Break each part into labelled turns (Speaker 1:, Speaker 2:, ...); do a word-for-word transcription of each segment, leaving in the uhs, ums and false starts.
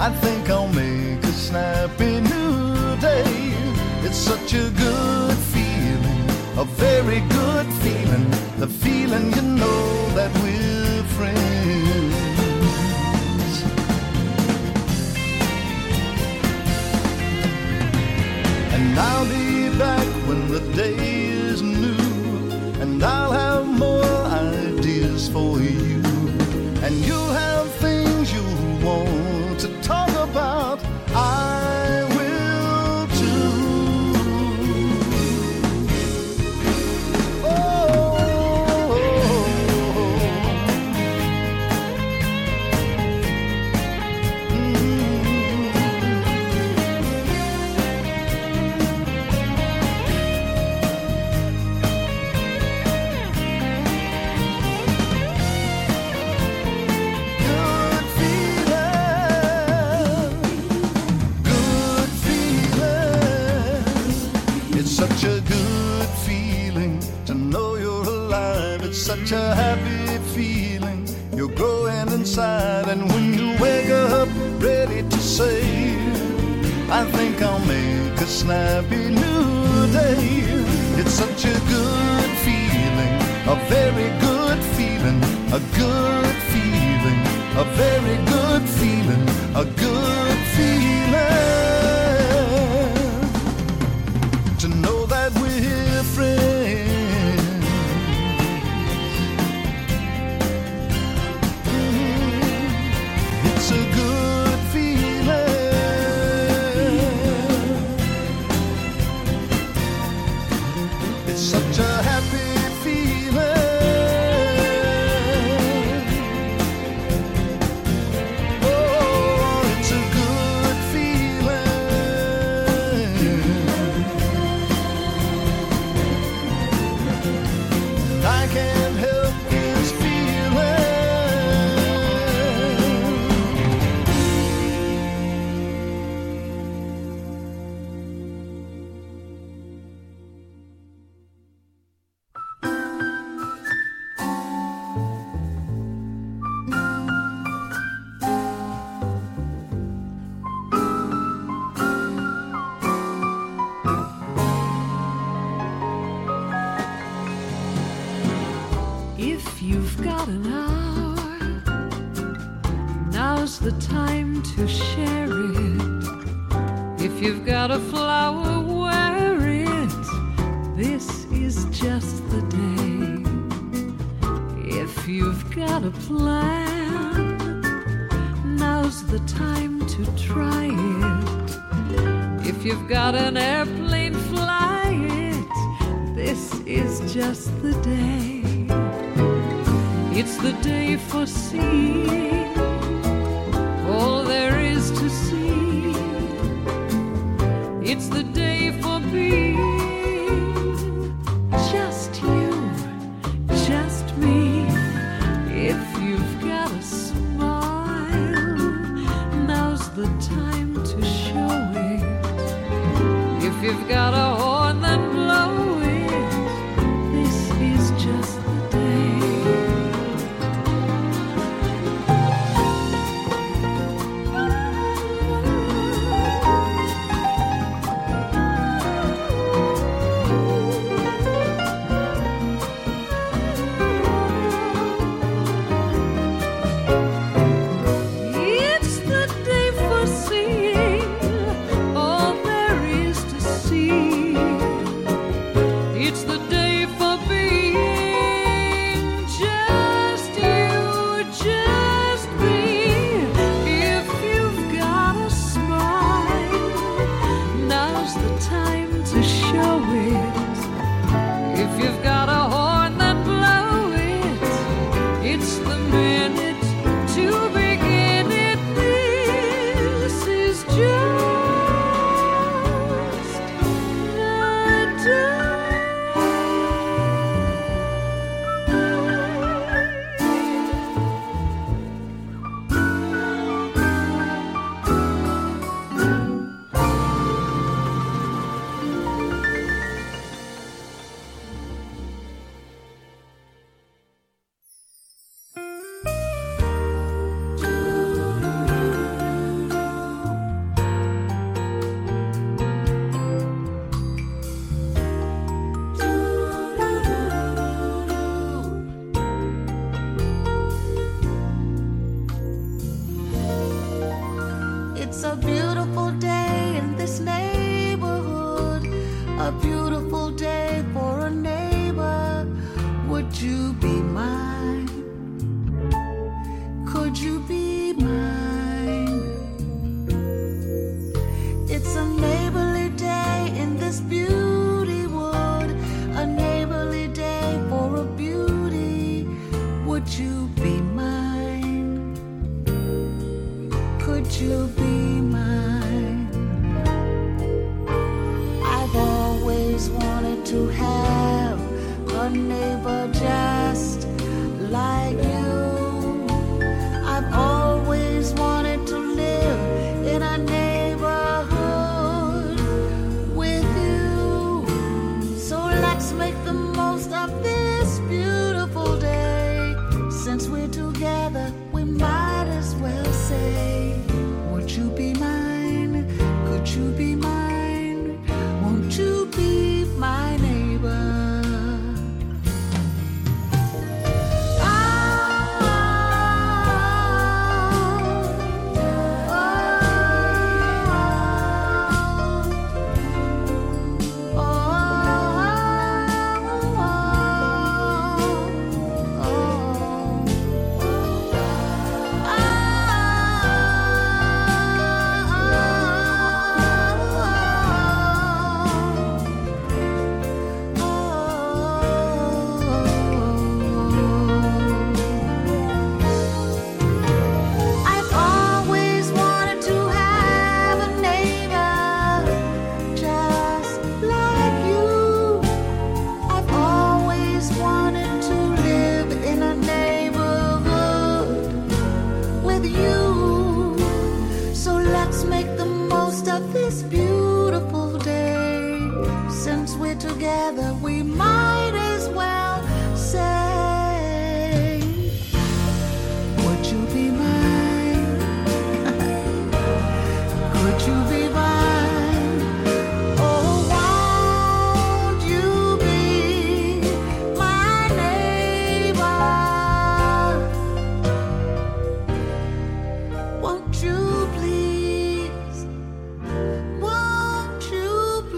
Speaker 1: I think I'll make a snappy new day. It's such a good feeling, a very good feeling, the feeling you know that we're friends. And I'll be back when the day is new, and I'll have more ideas for you, and you'll have things you want to talk about. I will too. Oh, such a good feeling to know you're alive. It's such a happy feeling, you're growing inside. And when you wake up ready to say, I think I'll make a snappy new day. It's such a good feeling, a very good feeling, a good feeling, a very good feeling, a good feeling. To know that we're friends. Mm-hmm. It's a good feeling. It's such a happy feeling. Oh, it's a good feeling. I can't help this feeling.
Speaker 2: If you've got an hour, now's the time to share it. If you've got a flower, wear it. This is just the day. If you've got a plan, now's the time to try it. If you've got an airplane, fly it. This is just the day. It's the day for seeing all there is to see. It's the day for being just you, just me. If you've got a smile, now's the time to show it. If you've got a horn, then blow it. This is just the day.
Speaker 3: a beautiful day in this neighborhood, a beautiful day for a neighbor. Would you be mine? Could you be mine? It's a neighborly day in this beauty wood, a neighborly day for a beauty. Would you be mine? Could you be mine? I've always wanted to have a neighbor just like you. I've always wanted to live in a neighborhood with you. So let's make the most of this beautiful day. Since we're together, we might as well say, would you be mine? Could you be mine? Won't you be my neighbor? Together we might as well say, would you be mine? Could you be mine? Oh, won't you be my neighbor? Won't you please? Won't you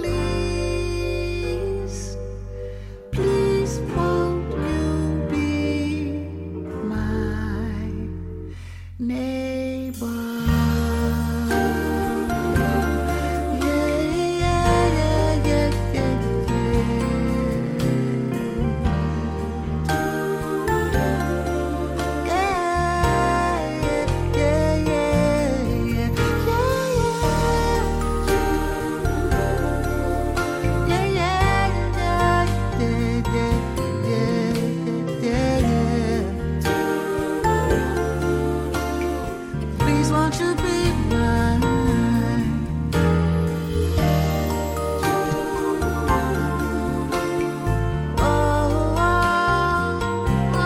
Speaker 3: please? Please won't you be my neighbor? Yeah, yeah, yeah, yeah, yeah, yeah, yeah, yeah, Please won't you be mine? Oh, oh, oh,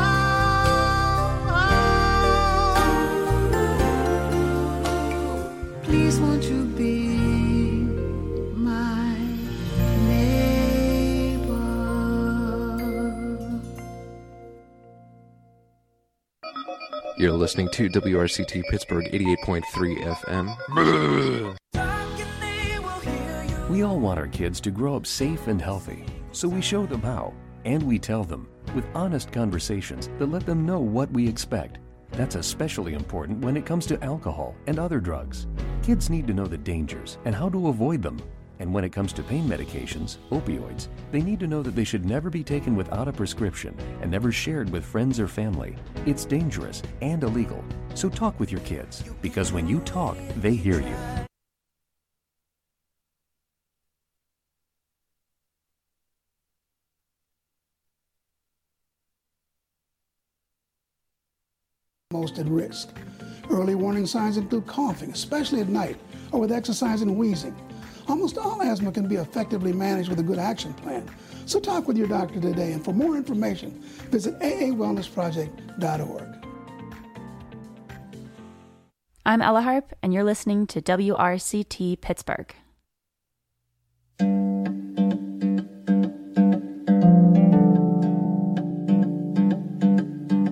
Speaker 3: oh. Please won't you be my neighbor?
Speaker 4: You're listening to W R C T Pittsburgh eighty-eight point three F M.
Speaker 5: We all want our kids to grow up safe and healthy, so we show them how, and we tell them with honest conversations that let them know what we expect. That's especially important when it comes to alcohol and other drugs. Kids need to know the dangers and how to avoid them. And when it comes to pain medications, opioids, they need to know that they should never be taken without a prescription and never shared with friends or family. It's dangerous and illegal. So talk with your kids, because when you talk, they hear you.
Speaker 6: Most at risk. Early warning signs include coughing, especially at night, or with exercise and wheezing. Almost all asthma can be effectively managed with a good action plan. So talk with your doctor today, and for more information, visit A A wellness project dot org.
Speaker 7: I'm Ella Harp, and you're listening to W R C T Pittsburgh.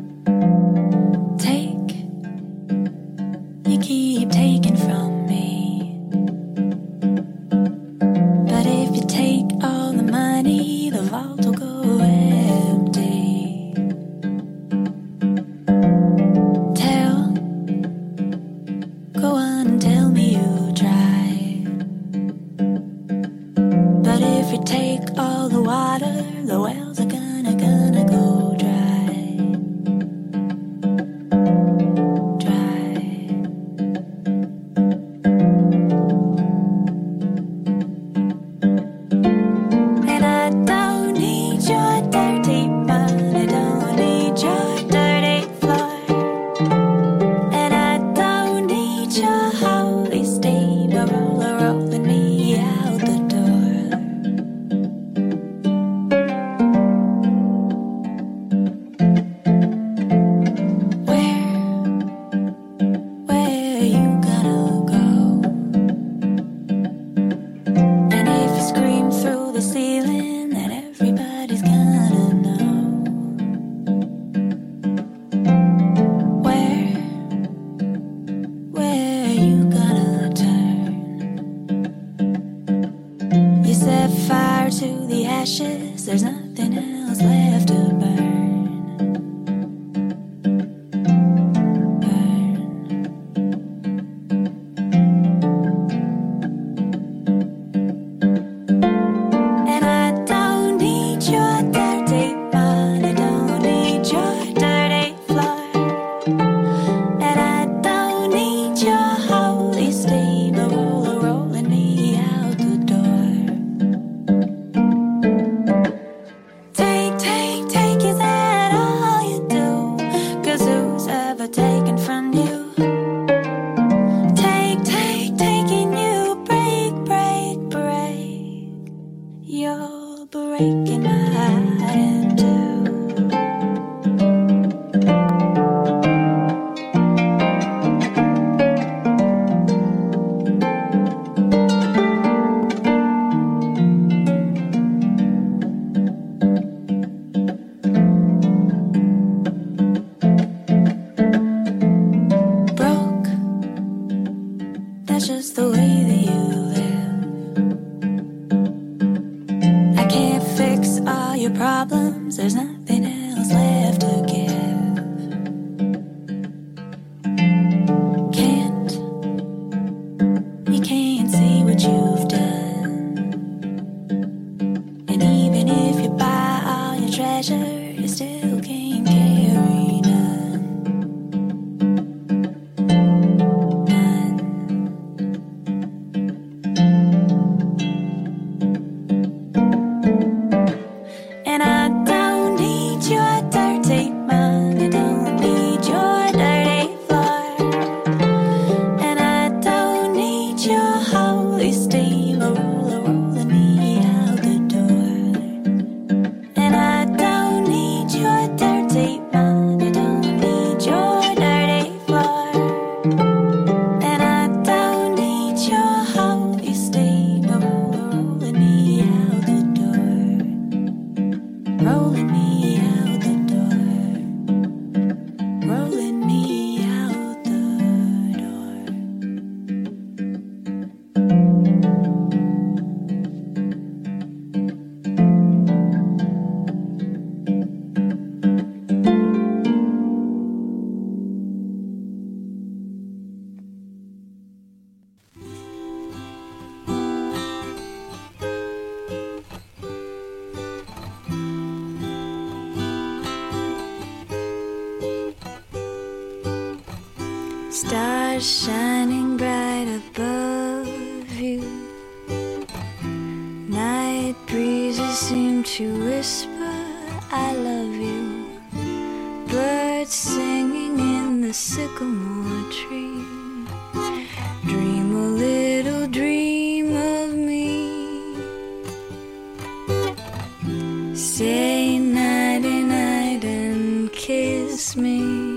Speaker 8: Take, you keep taking from me. taken from you. Take, take, taking you. Break, break, break. You're breaking my heart in two. Just the way that you live. I can't fix all your problems. There's nothing else left to give. Can't, you can't see what you've done. And even if you buy all your treasure, you still can't carry none. And I don't need your dirty mind, I don't need your dirty floor, and I don't need your holy steamer roller rolling me out the door. And I don't need your dirty mind, I don't need your dirty floor, and I don't need your holy steamer roller rolling me out the door. Rolling me out the door. Rolling me out the door. Stars shining bright above you. Night breezes seem to whisper, I love you. Birds singing in the sycamore tree. Dream a little dream of me. Say nighty night and kiss me.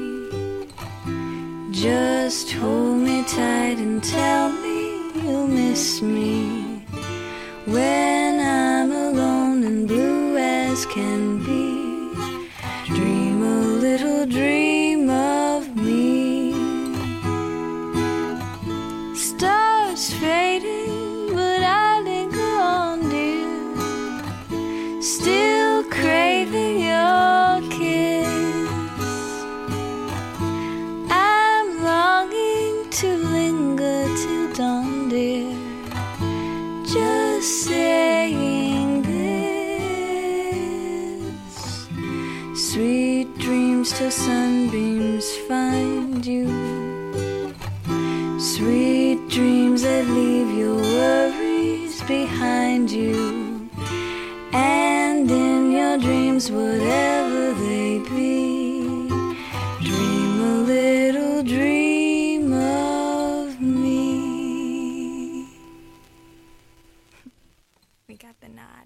Speaker 8: Just hold me tight and tell me you'll miss me when I'm alone and blue as can be. Dream a little dream of me. Stars fading, but I linger on, dear. Still craving your kiss. To linger till dawn, dear. Just saying this. Sweet dreams till sunbeams find you. Sweet dreams that leave your worries behind you. And in your dreams, whatever they be, dream a little dream of me. We got the nod.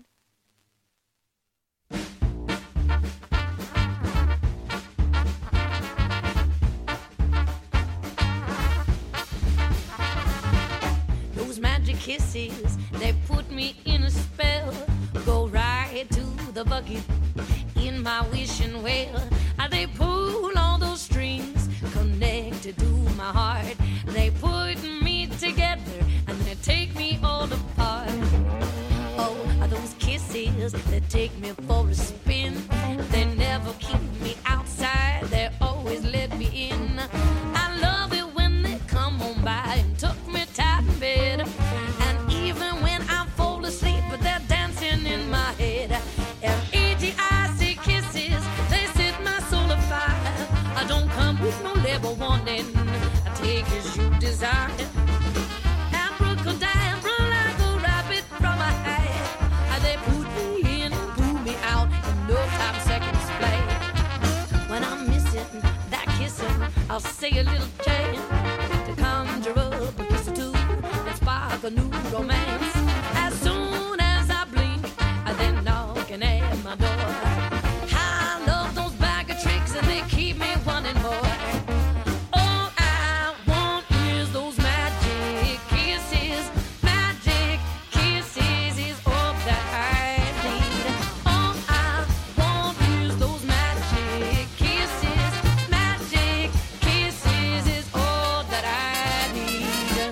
Speaker 9: Those magic kisses, they put me in a spell. Go right to the bucket in my wishing well. They pull all those strings connected to my heart. They put me together and they take me all apart. Oh, those kisses that take me for a spin. They never keep me outside, they always let me in. I love it when they come on by and tuck me tight in bed. And even when I fall asleep, they're dancing in my head. F E G I C kisses, they set my soul afire. I don't come with no label warning, I take as you desire. Abracadabra like a rabbit from a hat. They put me in and pull me out in no time seconds play. When I'm missing that kissing, I'll say a little chant to conjure up a kiss or two that spark a new romance. As soon as I blink, I then knocking at my door. I love those bag of tricks and they keep me wanting more. All I want is those magic kisses. Magic kisses is all that I need. All I want is those magic kisses. Magic kisses is all that I need.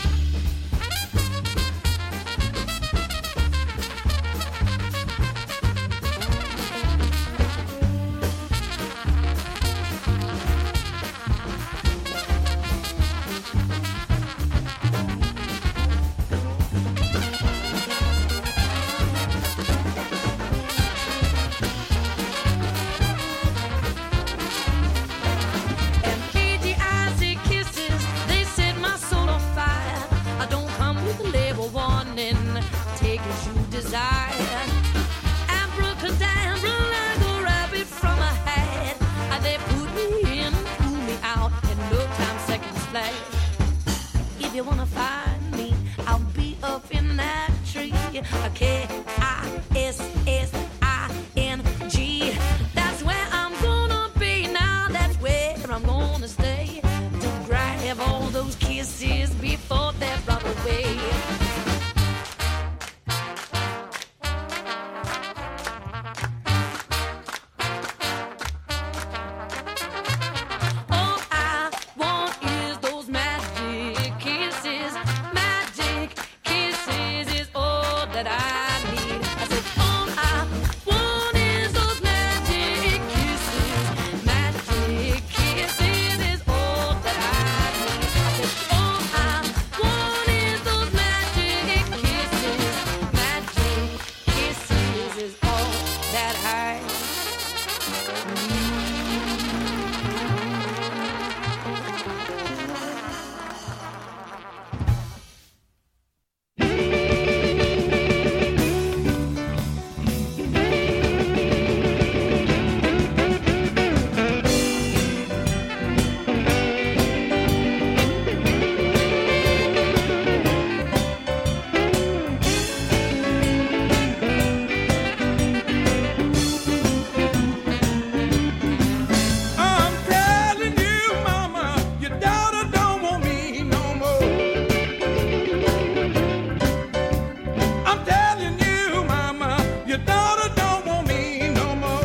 Speaker 9: And P G I C kisses, they set my soul on fire. I don't come with a label warning, take as you desire. Abracadabra like a rabbit from a hat. Ah, they put me in, pull me out, in no time seconds flat. If you wanna find me, I'll be up in that tree. K I S S I N G. That's where I'm gonna be now. That's where I'm gonna stay to grab all those kisses before they're brought away. All I want is those magic kisses. Magic kisses is all that I need. I said, all I want is those magic kisses. Magic kisses is all that I need. I said, all I want is those magic kisses. Magic kisses is all that I need.
Speaker 10: I'm telling you, mama, your daughter don't want me no more. I'm telling you, mama, your daughter don't want me no more.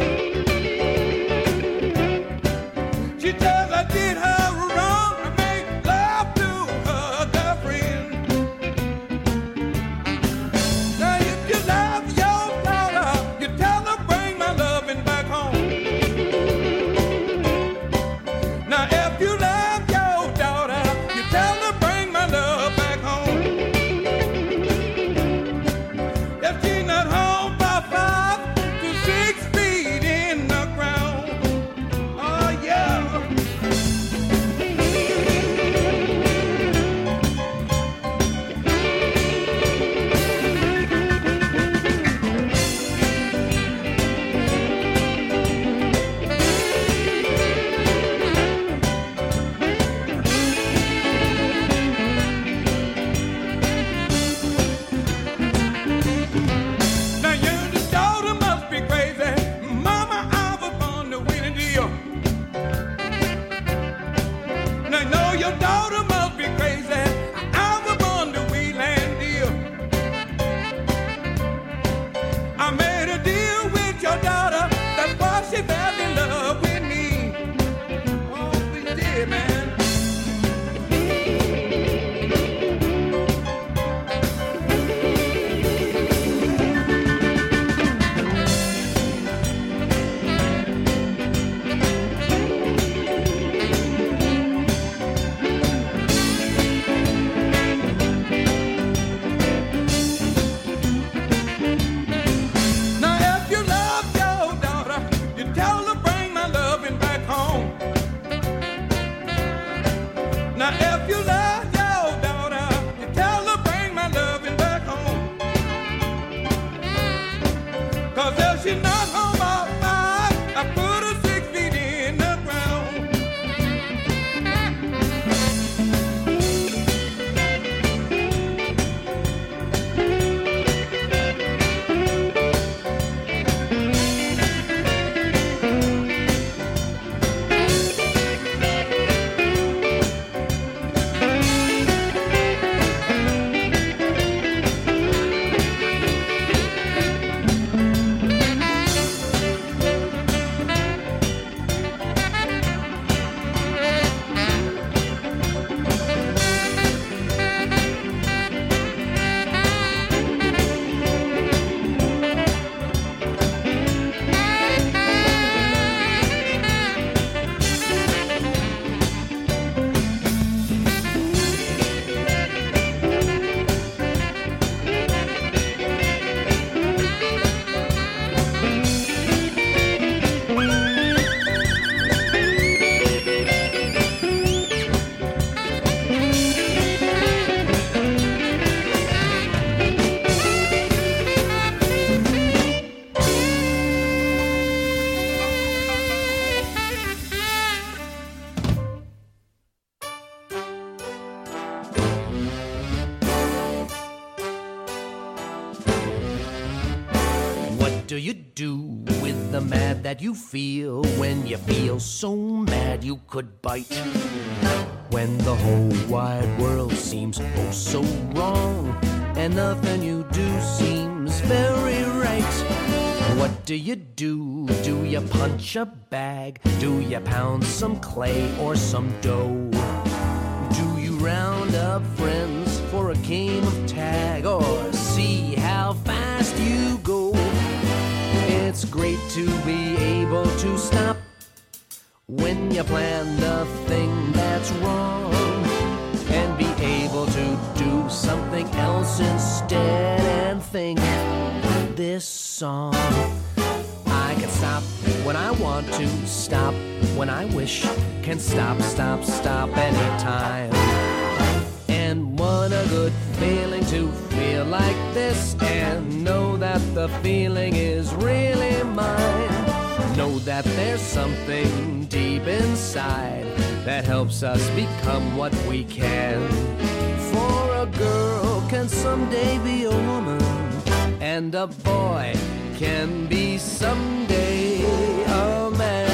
Speaker 10: She says I did her wrong, I made love to her girlfriend. Now if you love your daughter, you tell her bring my loving back home. Now if you love your daughter, you tell her bring my love back home. If she's not home by five to six feet in the ground, oh yeah. Now your daughter must be crazy. Mama, I was born to win a deal. Now I know your daughter must be crazy. I was born to wheel and deal. I made a deal with your daughter. That's why she fell in love with me. Oh, we did, man.
Speaker 11: do you do with the mad that you feel when you feel so mad you could bite? When the whole wide world seems oh so wrong and nothing you do seems very right. What do you do? Do you punch a bag? Do you pound some clay or some dough? Do you round up friends for a game of tag or see how fast you go? It's great to be able to stop when you plan the thing that's wrong and be able to do something else instead and think this song. I can stop when I want to, stop when I wish, can stop, stop, stop anytime. And what a good feeling to feel like this and know that the feeling is really mine. Know that there's something deep inside that helps us become what we can. For a girl can someday be a woman, and a boy can be someday a man.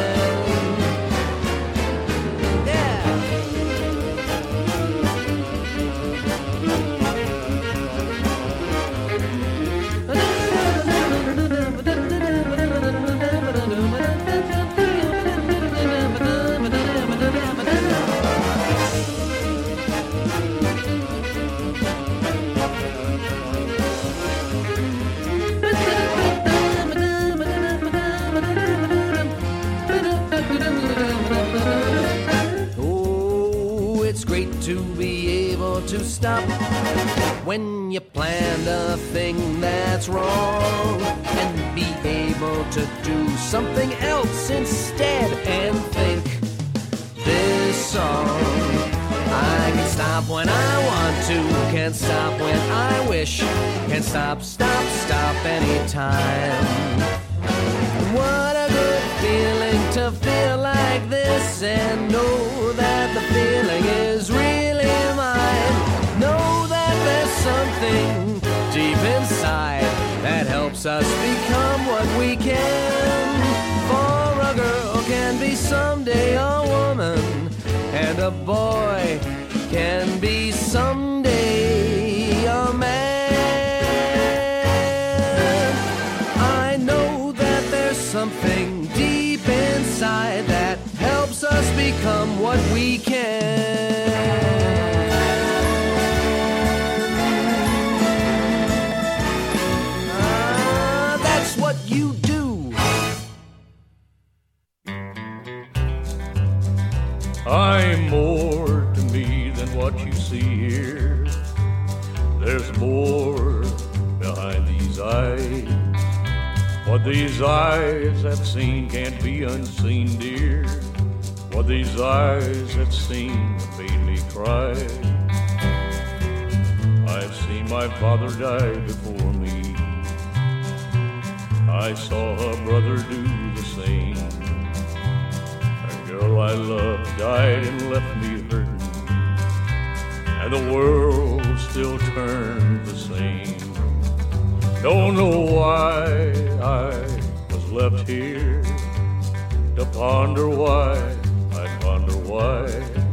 Speaker 11: To be able to stop when you planned a thing that's wrong and be able to do something else instead and think this song. I can stop when I want to, can stop when I wish, can stop, stop, stop anytime. What a good feeling to feel like this and know that the feeling is really mine. Know that there's something deep inside that helps us become what we can. For a girl can be someday a woman, and a boy can be someday a man. I know that there's something deep inside that helps us become what we can. Ah, that's what you do.
Speaker 12: I'm more to me than what you see here. There's more behind these eyes. What these eyes have seen can't be unseen, dear. What these eyes have seen made me cry. I've seen my father die before me. I saw a brother do the same. A girl I loved died and left me hurting, and the world still turned the same. Don't know why I was left here to ponder why, I ponder why.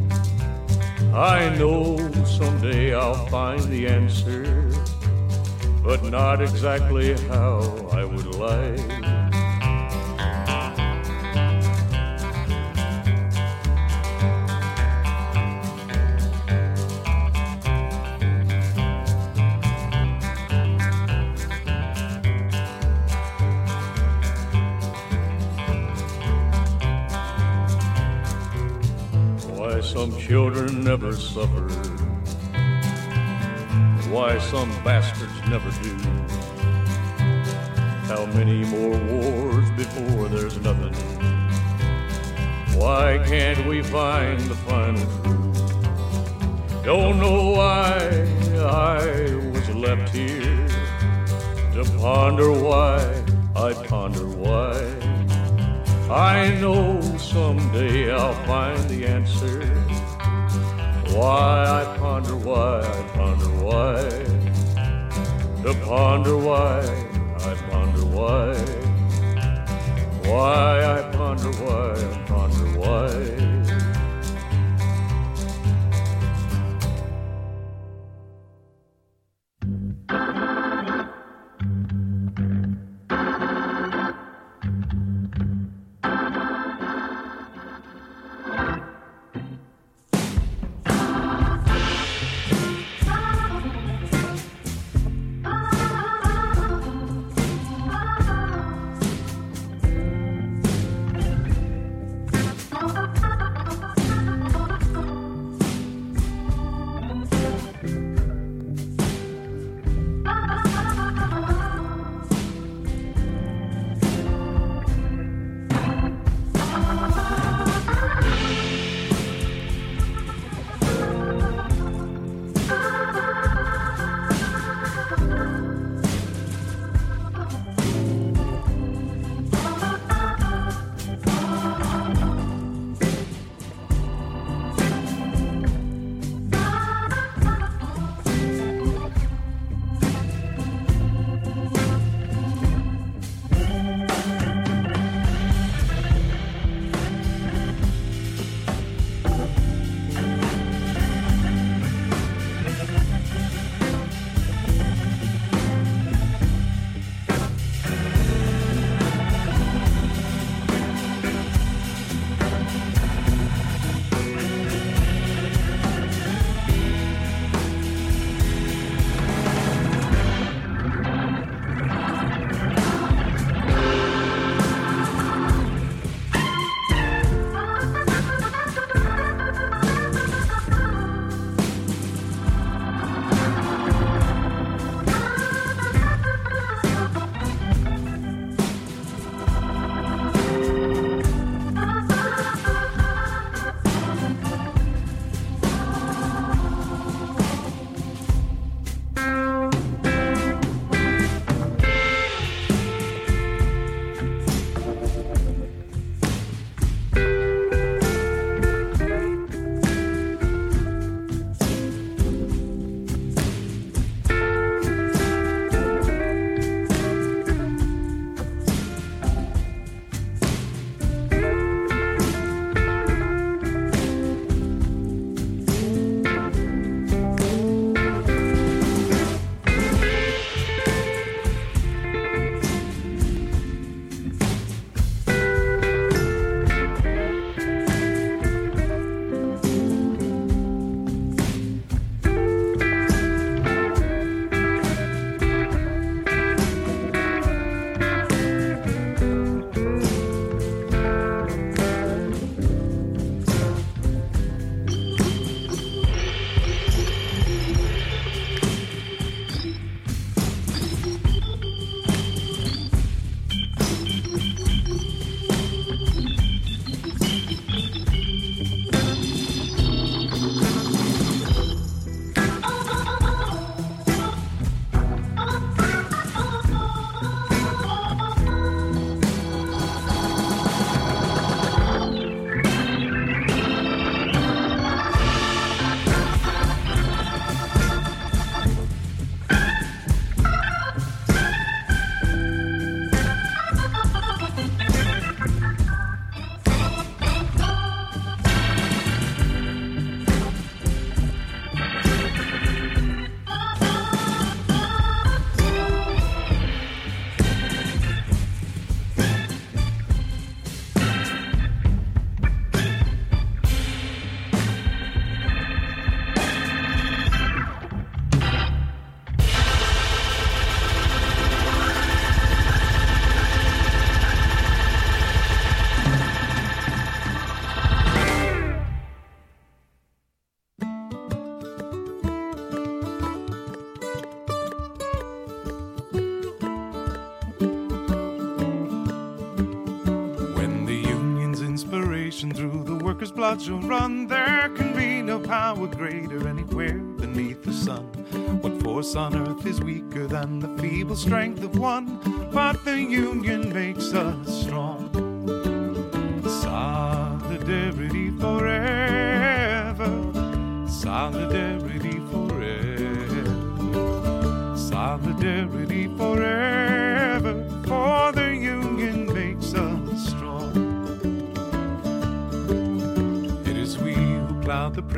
Speaker 12: I know someday I'll find the answer, but not exactly how I would like. Some children never suffer, why some bastards never do. How many more wars before there's nothing? Why can't we find the final truth? Don't know why I was left here to ponder why, I ponder why. I know someday I'll find the answer. Why I ponder why, I ponder why. To ponder why, I ponder why. why. Why I ponder, why I ponder, why.
Speaker 13: Through the workers' blood shall run. There can be no power greater anywhere beneath the sun. What force on earth is weaker than the feeble strength of one? But the union makes us strong. Solidarity forever. Solidarity forever. Solidarity forever. For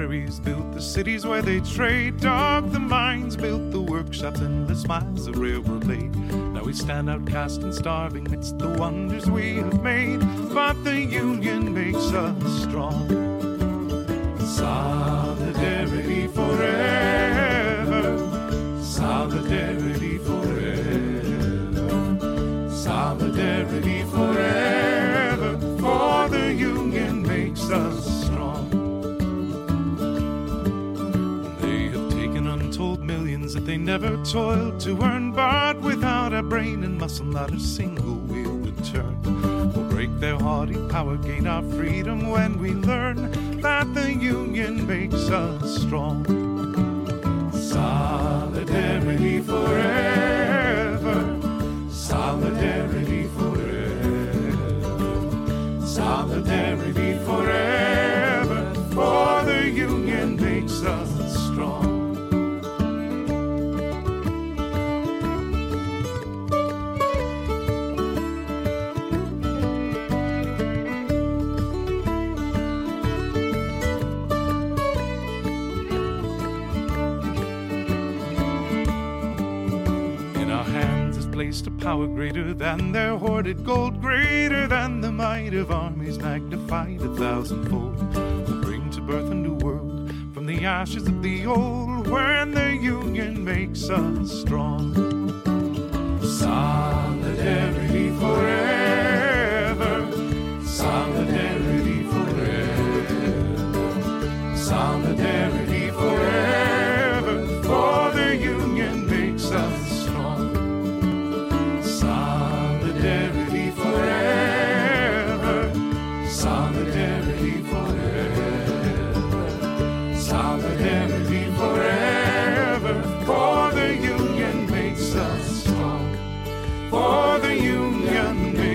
Speaker 13: prairies, built the cities where they trade, dug the mines, built the workshops, and the smiles the railroad laid. Now we stand outcast and starving amidst the wonders we have made, but the union makes us strong. Solidarity forever, solidarity forever, solidarity forever, for the union makes us strong. They have taken untold millions that they never toiled to earn, but without a brain and muscle not a single wheel would turn. We'll break their haughty power, gain our freedom when we learn that the union makes us strong. Solidarity forever, solidarity forever, solidarity forever, for the union makes us strong. Placed a power greater than their hoarded gold, greater than the might of armies magnified a thousandfold. We'll bring to birth a new world from the ashes of the old, when the union makes us strong. Solidarity forever, solidarity forever, solidarity forever, for the union makes us strong. Solidarity forever, solidarity forever, solidarity forever, for the union makes us strong, for the union makes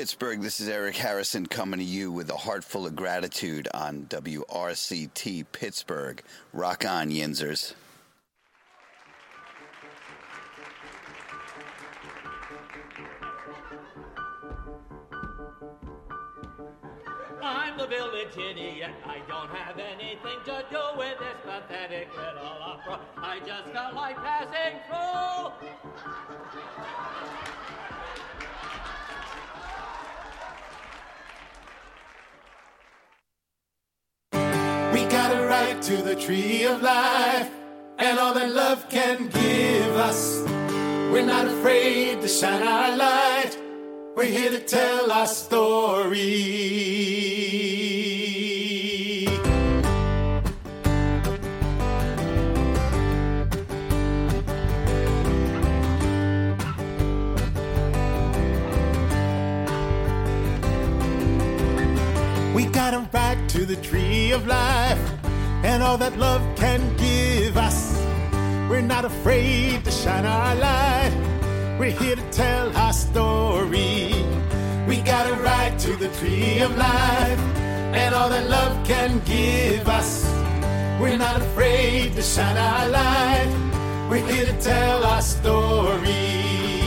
Speaker 14: Pittsburgh, this is Eric Harrison coming to you with a heart full of gratitude on W R C T Pittsburgh. Rock on, Yinzers.
Speaker 15: I'm the village idiot. I don't have anything to do with this pathetic little opera. I just felt like passing through.
Speaker 16: We got a right to the tree of life and all that love can give us. We're not afraid to shine our light. We're here to tell our story. We got a right to the tree of life and all that love can give us. We're not afraid to shine our light. We're here to tell our story. We got a right to the tree of life and all that love can give us. We're not afraid to shine our light. We're here to tell our story.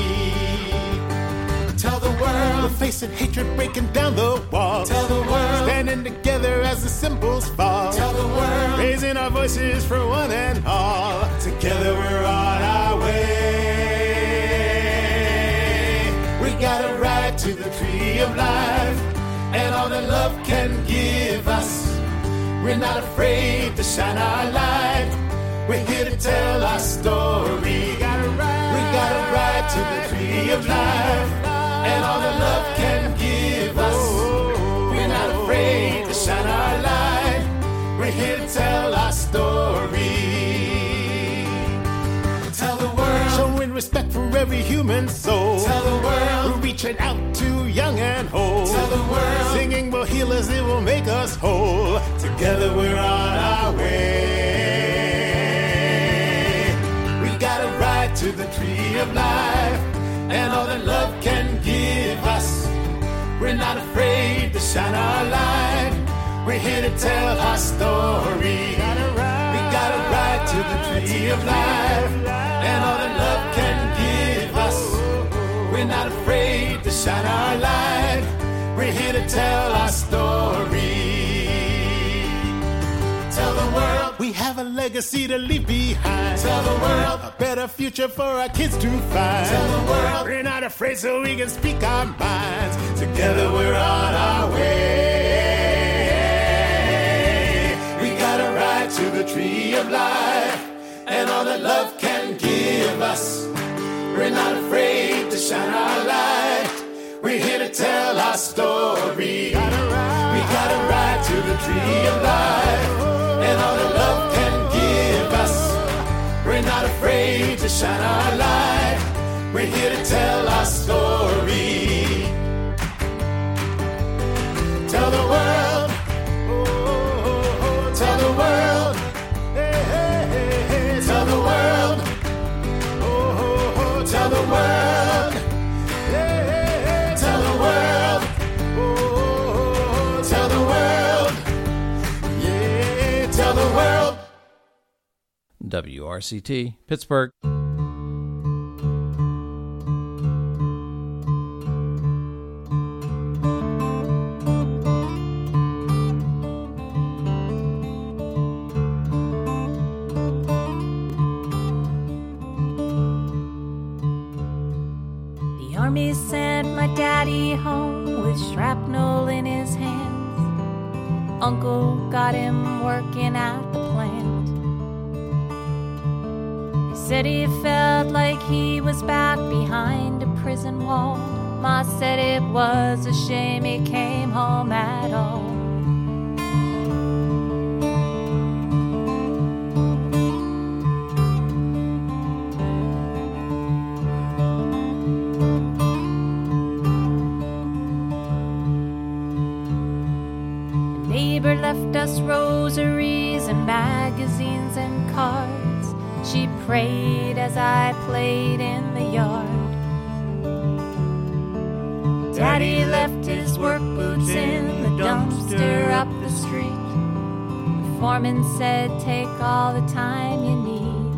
Speaker 16: Tell the world, we're facing hatred breaking down the walls. Tell the world, standing together as the symbols fall. Tell the world, raising our voices for one and all. Together we're on our way. We got a right to the tree of life and all that love can give us. We're not afraid to shine our light. We're here to tell our story. We got a right, we got a right to the tree of life and all that love can give us. We're not afraid to shine our light. We're here to tell our story. Tell the world, showing respect for every human soul. Tell the world, we're reaching out to young and old. Tell the world, singing will heal us, it will make us whole. Together we're on our way. We got a right to the tree of life and all that love can give us. We're not afraid to shine our light. We're here to tell our story. We got a right, we got a right to the tree of life and all that love can give us. We're not afraid to shine our light. We're here to tell our story. Tell the world we have a legacy to leave behind. Tell the world a better future for our kids to find. Tell the world we're not afraid so we can speak our minds. Together we're on our way. We got a right to the tree of life and all that love can give us. We're not afraid to shine our light. We're here to tell our story. We got a right, we got a right to the tree of life and all that love can give us. We're not afraid to shine our light. We're here to tell our story. Tell the world, oh, oh, oh, tell the world, hey, hey, hey, hey, tell the world, oh, oh, oh, tell the world, hey, hey, hey, tell the world, oh, oh, oh, tell the world, yeah, tell the world.
Speaker 17: W R C T, Pittsburgh.
Speaker 8: The army sent my daddy home with shrapnel in his hands. Uncle got him working at the plant. He said he felt like he was back behind a prison wall. Ma said it was a shame he came home at all. Neighbor left us rosaries and magazines and cards. She prayed as I played in the yard. Daddy left his work boots in the dumpster up the street. The foreman said, take all the time you need.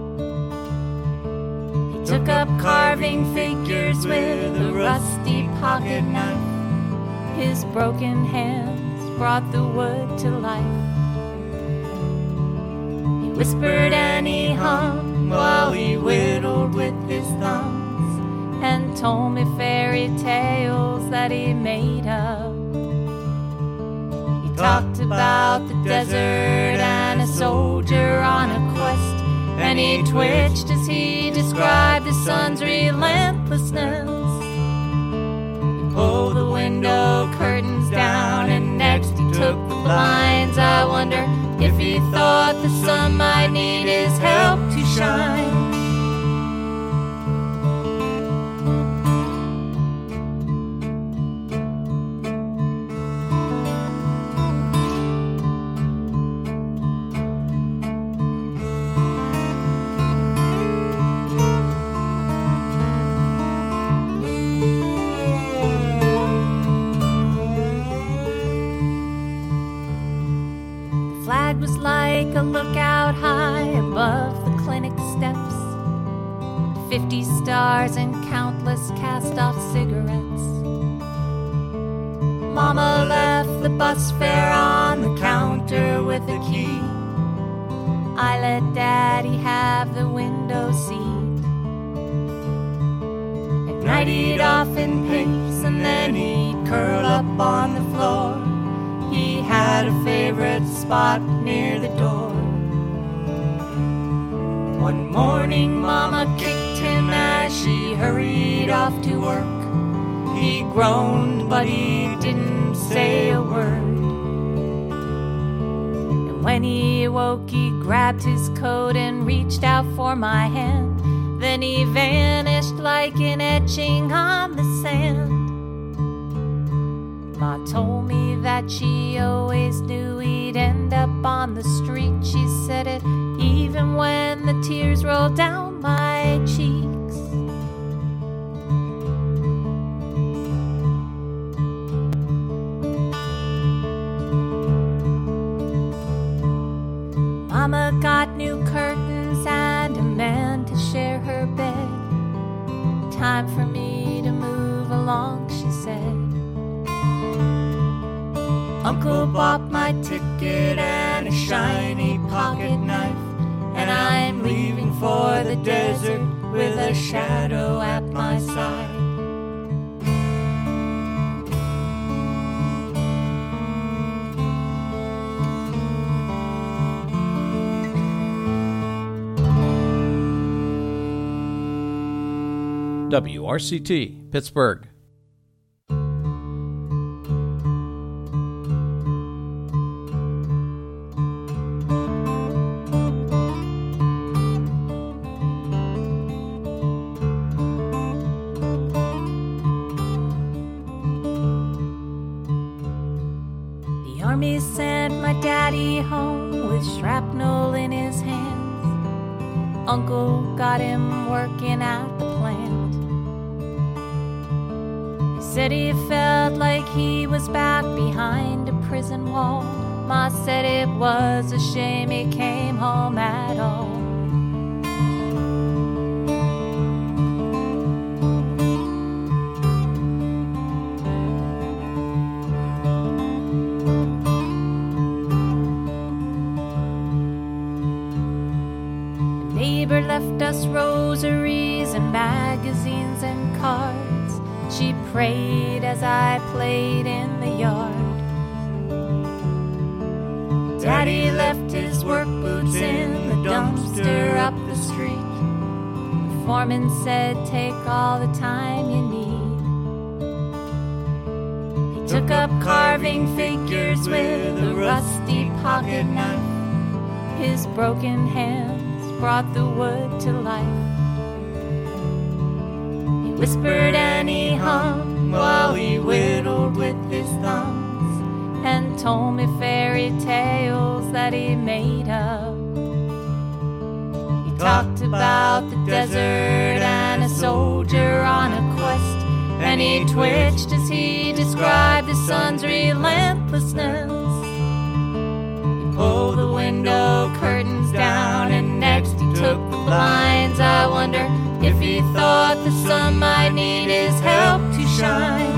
Speaker 8: He took up carving figures with a rusty pocket knife. His broken hands brought the wood to life. He whispered and he hummed while he whittled with his thumbs, and told me fairy tales that he made up. He talked about the desert and a soldier on a quest, and he twitched as he described the sun's relentlessness. He pulled the window curtains down, and next he took the blinds. I wonder if he thought the sun might need his help to shine. Was like a lookout high above the clinic steps, fifty stars and countless cast-off cigarettes. Mama left the bus fare on the counter with a key. I let Daddy have the window seat. At night he'd often pace, and then he'd curl up on the floor. He had a favorite spot near the door. One morning Mama kicked him as she hurried off to work. He groaned, but he didn't say a word. And when he awoke, he grabbed his coat and reached out for my hand. Then he vanished like an etching on the sand. Ma told me that she always knew he'd end up on the street. She said it even when the tears rolled down my cheeks. Mama got new curtains and a man to share her bed. Time for me to move along, she said. Uncle bought my ticket and a shiny pocket knife, and I'm leaving for the desert with a shadow at my side.
Speaker 17: W R C T, Pittsburgh.
Speaker 8: Army sent my daddy home with shrapnel in his hands. Uncle got him working at the plant. He said he felt like he was back behind a prison wall. Ma said it was a shame he came home at all. Left us rosaries and magazines and cards. She prayed as I played in the yard. Daddy left his work boots in the dumpster up the street. The foreman said, take all the time you need. He took up carving figures with a rusty pocket knife. His broken hands brought the wood to life. He whispered and he hummed while he whittled with his thumbs, and told me fairy tales that he made up. He talked about the desert and a soldier on a quest,
Speaker 2: and he twitched as he described the sun's relentlessness. He pulled the window curtains down, and next he took the blinds. I wonder if he thought the sun might need his help to shine.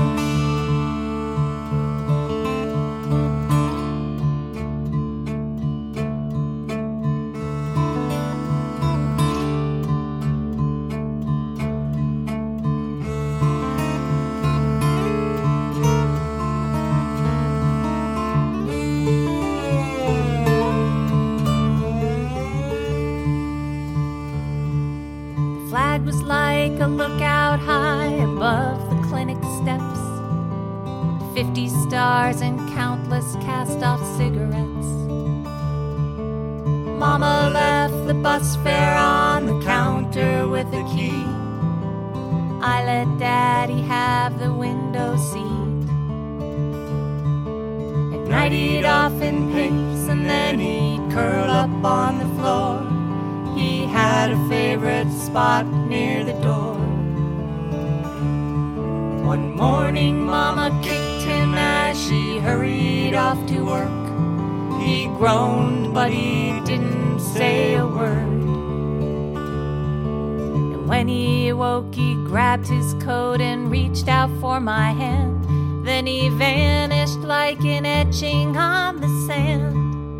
Speaker 2: Was like a lookout high above the clinic steps, fifty stars and countless cast-off cigarettes. Mama left the bus fare on the counter with a key. I let Daddy have the window seat. At night he'd often pace, and then he'd curl up on the floor. He had a favorite spot near the door. One morning Mama kicked him as she hurried off to work. He groaned, but he didn't say a word. And when he awoke, he grabbed his coat and reached out for my hand. Then he vanished like an etching on the sand.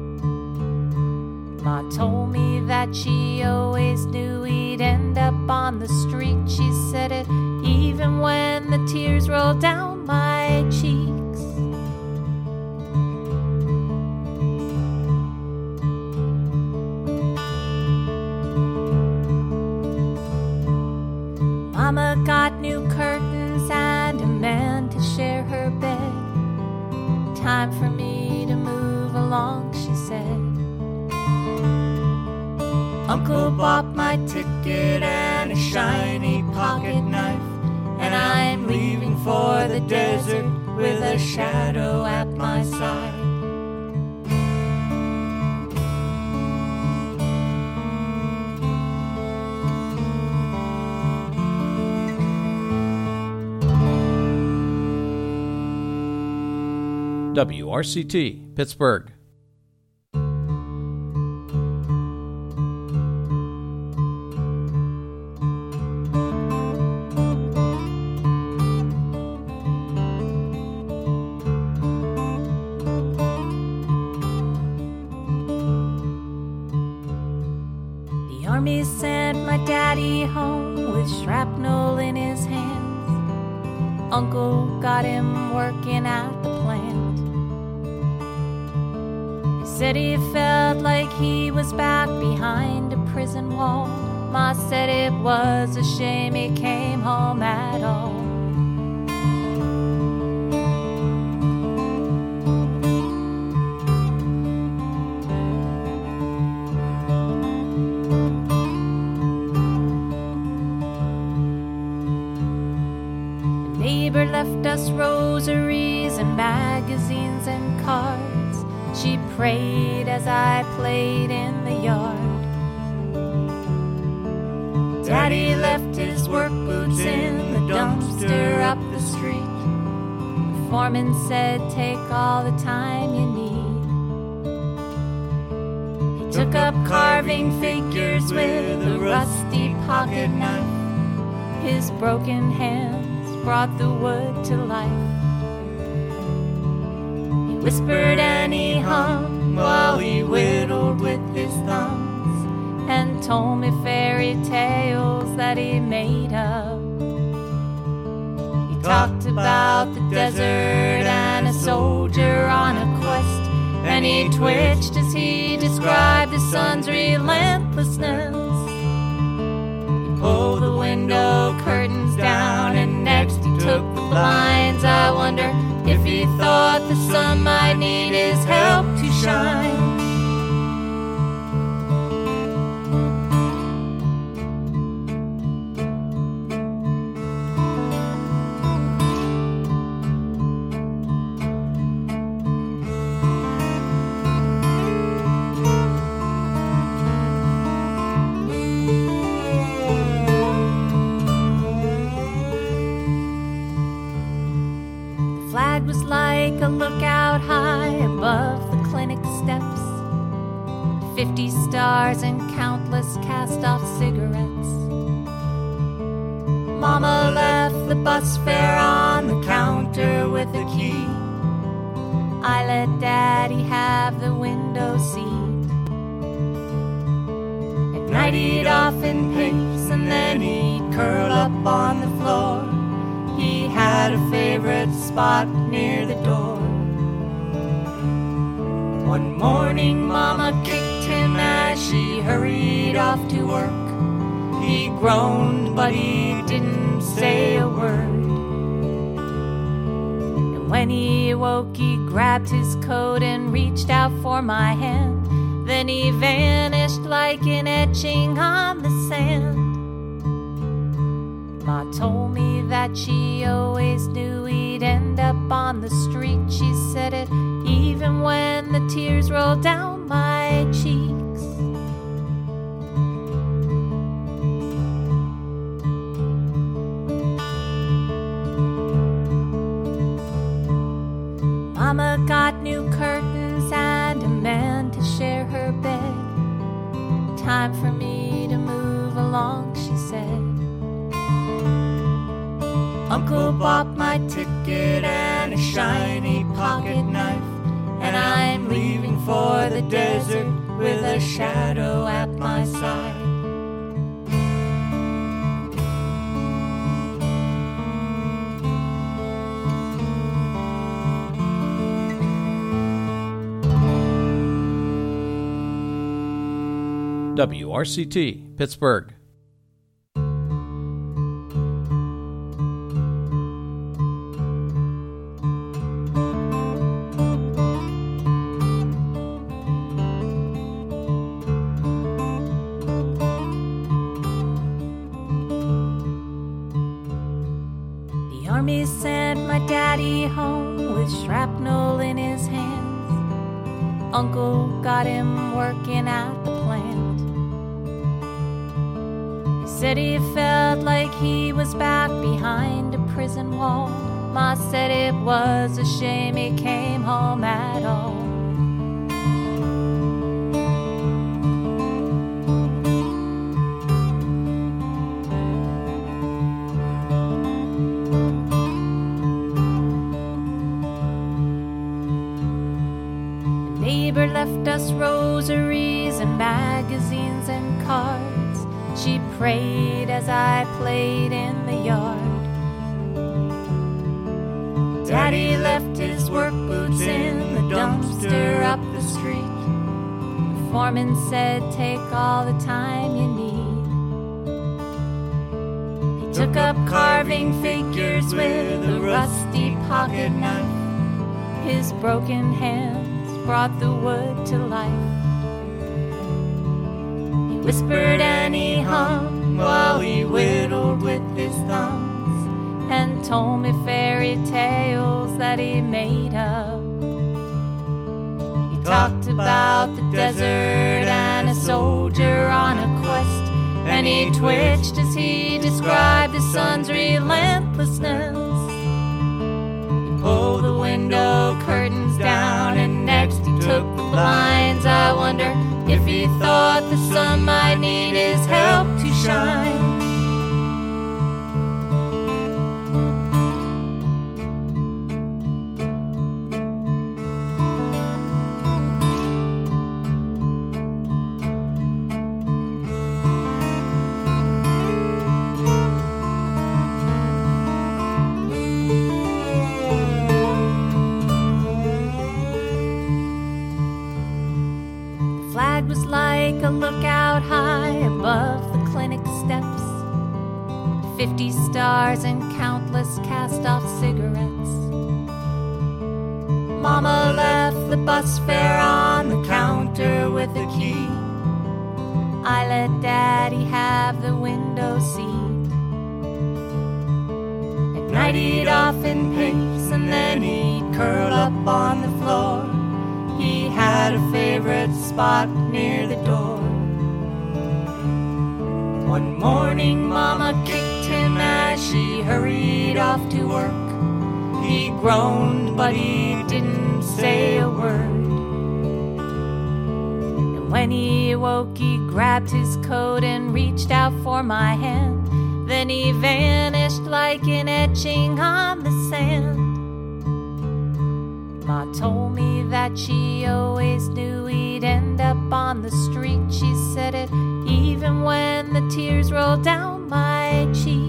Speaker 2: Ma told me that she always knew he'd end up on the street. She said it even when the tears rolled down my cheeks. Mama got new curtains and a man to share her bed. Time for me to move along, she said. Uncle bought my ticket and a shiny pocket knife, and I'm leaving for the desert with a shadow at my side.
Speaker 17: W R C T, Pittsburgh.
Speaker 2: Army sent my daddy home with shrapnel in his hands. Uncle got him working at the plant. He said he felt like he was back behind a prison wall. Ma said it was a shame he came home at all. Left us rosaries and magazines and cards. She prayed as I played in the yard. Daddy left his work boots in the dumpster up the street. The foreman said, take all the time you need. He took up carving figures with a rusty pocket knife. His broken hands brought the wood to life. He whispered and he hummed while he whittled with his thumbs, and told me fairy tales that he made up. He talked about the desert and a soldier on a quest, and he twitched as he described the sun's relentlessness. He pulled the window curtains down, and next he took the blinds. I wonder if he thought the sun might need his help to shine. lookout high above the clinic steps. Fifty stars and countless cast-off cigarettes. Mama left the bus fare on the counter with a key. I let Daddy have the window seat. At night he'd often pace and then he'd curl up on the floor. He had a favorite spot near the door. One morning Mama kicked him as she hurried off to work. He groaned but he didn't say a word. And when he awoke he grabbed his coat and reached out for my hand. Then he vanished like an etching on the sand. Ma told me that she always knew he'd end up on the street. She said it even when the tears rolled down my cheeks. Mama got new curtains and a man to share her bed. Time for me to move along, she said. Uncle bought my ticket and a shiny pocket knife, and I'm leaving for the desert with a shadow at my side.
Speaker 17: W R C T, Pittsburgh.
Speaker 2: The army sent my daddy home with shrapnel in his hands. Uncle got him working at the plant. He said he felt like he was back behind a prison wall. Ma said it was a shame he came home at all. Neighbor left us rosaries and magazines and cards. She prayed as I played in the yard. Daddy left his work boots in the dumpster up the street. The foreman said, take all the time you need. He took up carving figures with a rusty pocket knife. His broken hands brought the wood to life. He whispered and he hummed while he whittled with his thumbs, and told me fairy tales that he made up. He talked about the desert and a soldier on a quest, and he twitched as he described the sun's relentlessness. He pulled the window curtains down and next he took the blinds. I wonder if he thought the sun might need his help to shine. Was like a lookout high above the clinic steps. Fifty stars and countless cast-off cigarettes. Mama left the bus fare on the counter with a key. I let Daddy have the window seat. At night he'd often pace and then he'd curl up on the floor. He had a favorite spot near the door. One morning Mama kicked him as she hurried off to work.
Speaker 8: He groaned, but he didn't say a word. And when he awoke, he grabbed his coat and reached out for my hand. Then he vanished like an etching on the sand. Ma told me that she always knew he'd end up on the street. She said it even when the tears rolled down my cheeks.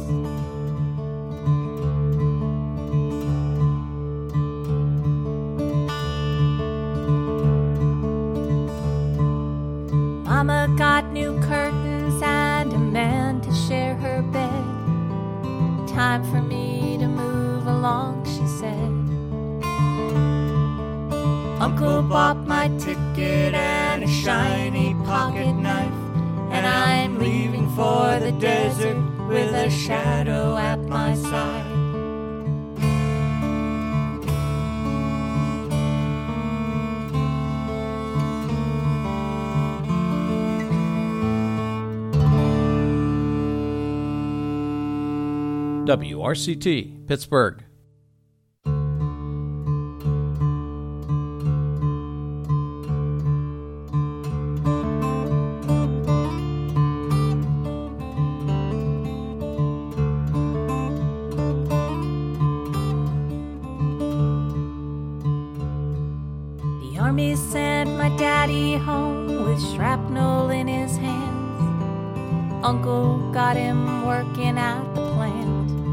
Speaker 8: Mama got new curtains and a man to share her bed. Time for me to move along, she said. Uncle bought my ticket and a shiny pocket knife, and I'm leaving for the desert with a shadow at my side.
Speaker 17: W R C T, Pittsburgh.
Speaker 8: The army sent my daddy home with shrapnel in his hands. Uncle got him working at the plant.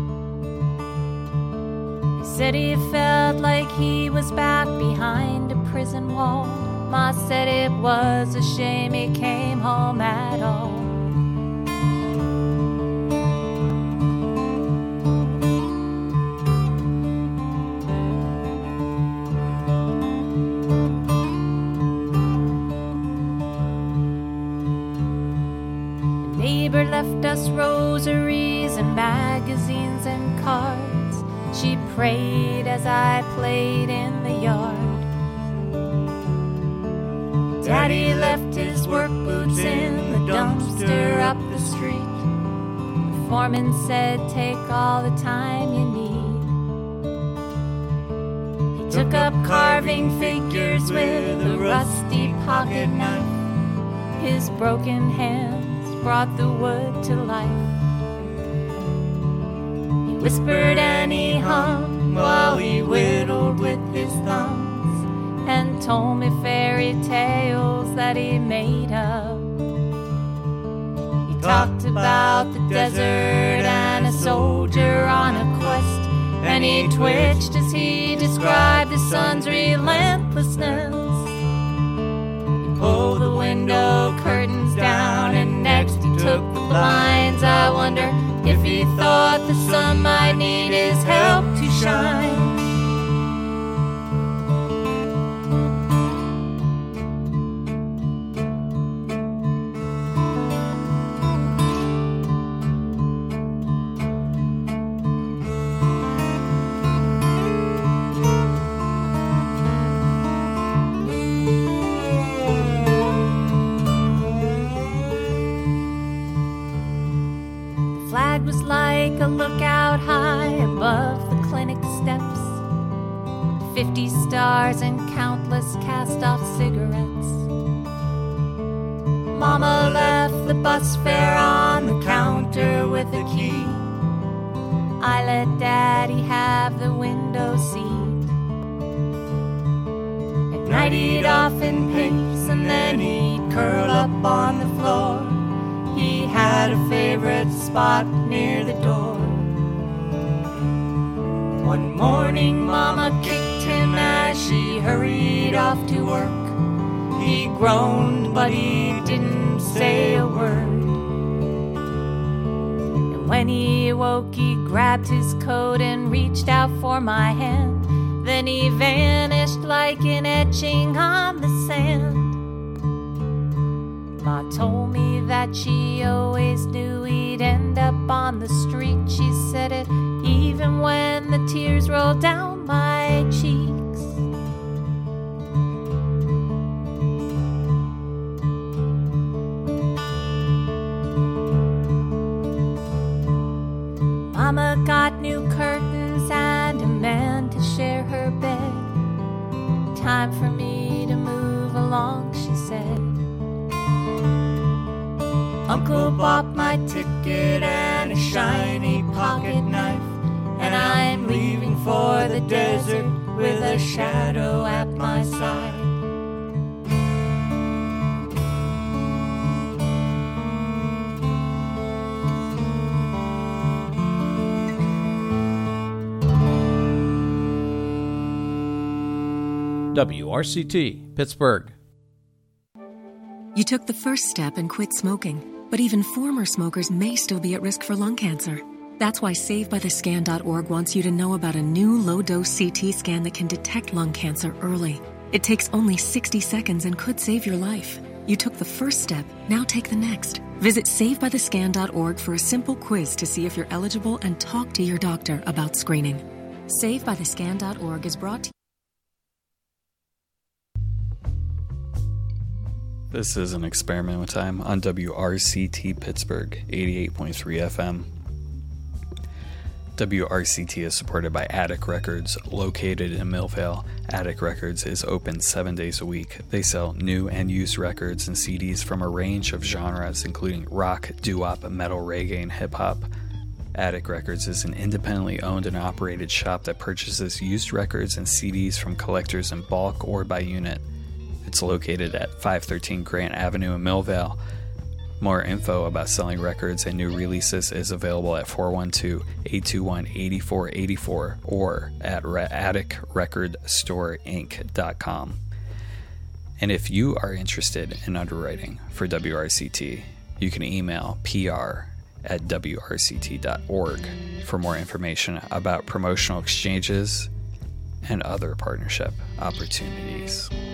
Speaker 8: Said he felt like he was back behind a prison wall. Ma said it was a shame he came home at all. The neighbor left us rosaries and magazines and cards. She prayed as I played in the yard. Daddy left his work boots in the dumpster up the street. The foreman said, take all the time you need. He took up carving figures with a rusty pocket knife. His broken hands brought the wood to life. Whispered and he hummed while he whittled with his thumbs, and told me fairy tales that he made up. He talked about the desert and a soldier on a quest, and he twitched as he described the sun's relentlessness. He pulled the window curtains down, and next he took the blinds. I wonder if he thought the sun might need his help to shine. Flag was like a lookout high above the clinic steps. Fifty stars and countless cast-off cigarettes. Mama left the bus fare on the counter with a key. I let Daddy have the window seat. At night he'd often pace and then he'd curl up on the floor. He had a favorite spot near the door. One morning Mama kicked him as she hurried off to work. He groaned, but he didn't say a word. And when he awoke, he grabbed his coat and reached out for my hand. Then he vanished like an etching on the sand. Ma told me that she always knew he'd end up on the street. She said it even when the tears rolled down my cheeks. Mama got new curtains and a man time for me to move along, she said. Uncle bought my ticket and a shiny pocket knife, and I'm leaving for the desert with a shadow at my side.
Speaker 17: W R C T, Pittsburgh.
Speaker 18: You took the first step and quit smoking, but even former smokers may still be at risk for lung cancer. That's why Save By The Scan dot org wants you to know about a new low-dose C T scan that can detect lung cancer early. It takes only sixty seconds and could save your life. You took the first step, now take the next. Visit Save By The Scan dot org for a simple quiz to see if you're eligible and talk to your doctor about screening. Save By The Scan dot org is brought to you.
Speaker 19: This is an experimental time on W R C T Pittsburgh, eighty-eight point three F M. W R C T is supported by Attic Records, located in Millvale. Attic Records is open seven days a week. They sell new and used records and C Ds from a range of genres, including rock, doo-wop, metal, reggae, and hip-hop. Attic Records is an independently owned and operated shop that purchases used records and C Ds from collectors in bulk or by unit. It's located at five thirteen Grant Avenue in Millvale. More info about selling records and new releases is available at four one two, eight two one, eight four eight four or at attic record store inc dot com. And if you are interested in underwriting for W R C T, you can email P R at W R C T dot org for more information about promotional exchanges and other partnership opportunities.